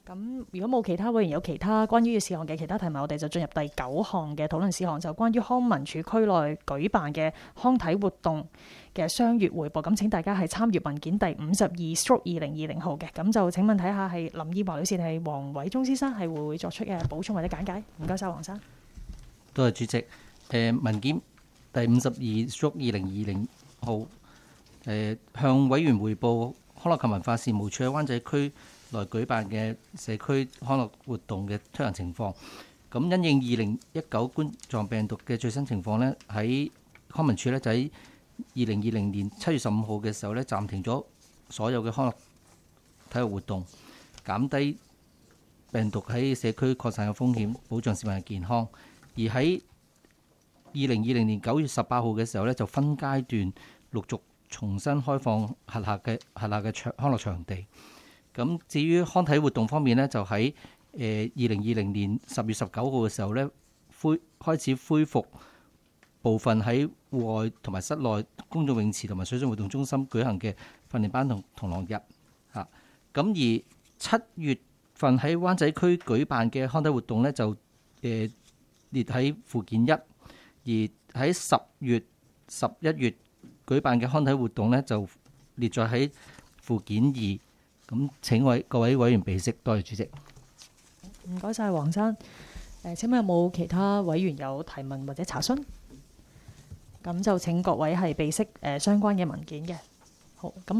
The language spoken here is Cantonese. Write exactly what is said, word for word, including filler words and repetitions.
咁如果冇其他委員有其他關於事項嘅其他提問，我哋就進入第九項嘅討論事項，就關於康文署區內舉辦嘅康體活動嘅雙月彙報。咁請大家係參閱文件第五十二 stroke 二零二零號嘅。咁就請問睇下係林燕華女士定係黃偉忠先生係會唔會作出嘅補充或者簡介？唔該晒，黃生。 多謝主席。誒、呃、文件第五十二 stroke 二零二零號誒、呃、向委員彙報康樂及文化事務署喺灣仔區來舉辦嘅社區康樂活動嘅推行情況。咁因應二零一九冠狀病毒嘅最新情況呢，喺康文署呢就喺二零二零年七月十五號嘅時候呢，暫停咗所有嘅康樂體育活動，減低病毒喺社區擴散嘅風險，保障市民嘅健康。而喺二零二零年九月十八號嘅時候呢，就分階段陸續重新開放轄下嘅轄下嘅場康樂場地。咁至於康體活動方面呢，就喺誒二零二零年十月十九號嘅時候呢，恢開始恢復部分喺戶外同埋室內公眾泳池同埋水上活動中心舉行嘅訓練班同同樂日嚇。咁而七月份喺灣仔區舉辦嘅康體活動呢，就誒、呃、列喺附件一，而喺十月、十一月舉辦嘅康體活動呢，就列在喺附件二。咁請位各位委員備悉，多謝主席。 唔該晒，黃生。誒，請問有冇其他委員有提問或者查詢？咁就請各位係備悉誒相關嘅文件嘅。好，咁